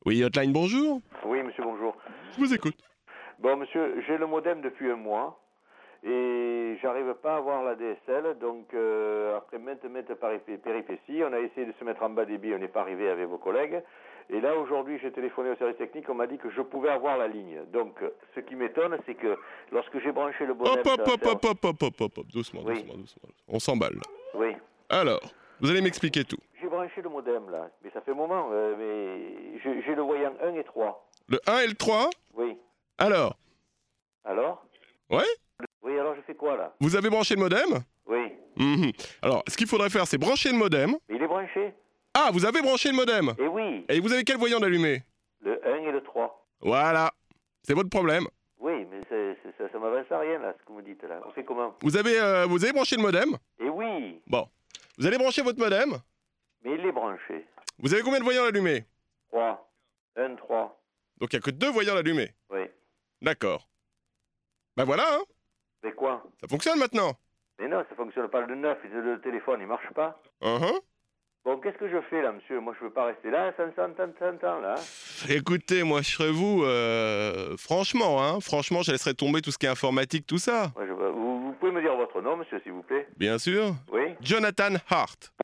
Oui, Hotline, bonjour. Oui, monsieur, bonjour. Je vous écoute. Bon, monsieur, j'ai le modem depuis un mois et j'arrive pas à avoir la DSL. Donc, après maintes péripéties, on a essayé de se mettre en bas débit, on n'est pas arrivé avec vos collègues. Et là, aujourd'hui, j'ai téléphoné au service technique, on m'a dit que je pouvais avoir la ligne. Donc, ce qui m'étonne, c'est que lorsque j'ai branché le modem... Hop, hop, hop, hop, hop, hop, hop, hop, hop, doucement, Oui. doucement, doucement. On s'emballe, là. Oui. Alors, vous allez m'expliquer tout. J'ai branché le modem, là, mais ça fait un moment, mais j'ai le voyant 1 et 3. Le 1 et le 3. Oui. Alors, Alors? ouais? Oui, alors je fais quoi, là? Vous avez branché le modem? Oui. Mhm. Alors, ce qu'il faudrait faire, c'est brancher le modem. Mais il est branché? Ah, vous avez branché le modem? Eh oui, Et vous avez quel voyant d'allumé? le 1 et le 3. Voilà. C'est votre problème. Oui, mais ça m'avance à rien, là, ce que vous dites, là. On fait comment? Vous avez branché le modem? Eh oui, Bon. Vous allez brancher votre modem. mais il est branché. Vous avez combien de voyants allumés? 3. 1, 3. Donc, il n'y a que 2 voyants allumés. Oui. D'accord. Ben voilà, hein. Mais quoi? Ça fonctionne maintenant. Mais non, ça fonctionne pas le 9, le téléphone, il marche pas. Uh-huh. Bon, qu'est-ce que je fais, là, monsieur? Moi, je veux pas rester là, ça là. Écoutez, moi, je serais vous, franchement, je laisserais tomber tout ce qui est informatique, tout ça. Ouais, vous pouvez me dire votre nom, monsieur, s'il vous plaît? Bien sûr. Oui? Jonathan Hart.